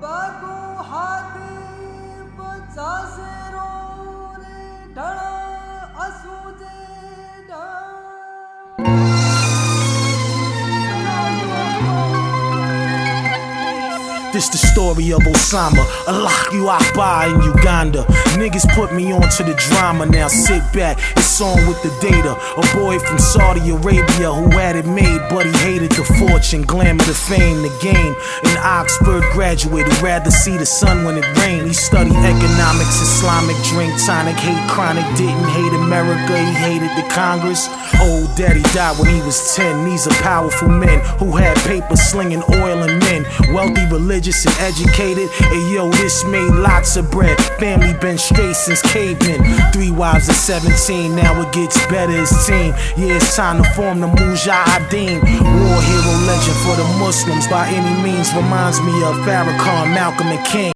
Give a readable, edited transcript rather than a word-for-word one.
बागो हाथी बचासे रो रे Dhadda असूजे This the story of Osama, Allahu Akbar in Uganda. Niggas put me on to the drama, now sit back, it's on with the data. A boy from Saudi Arabia who had it made, but he hated the fortune, glamour, the fame, the game. An Oxford graduate who'd rather see the sun when it rained. He studied economics, Islamic drink tonic, hate chronic, didn't hate America, he hated the Congress. Old daddy died when he was 10, these are powerful men who had paper slinging oil and men. Wealthy, religious and educated, and yo, this made lots of bread. Family been straight since cavemen. 3 wives at 17, now it gets better as team. Yeah, it's time to form the Mujahideen. War hero legend for the Muslims by any means. Reminds me of Farrakhan, Malcolm and King.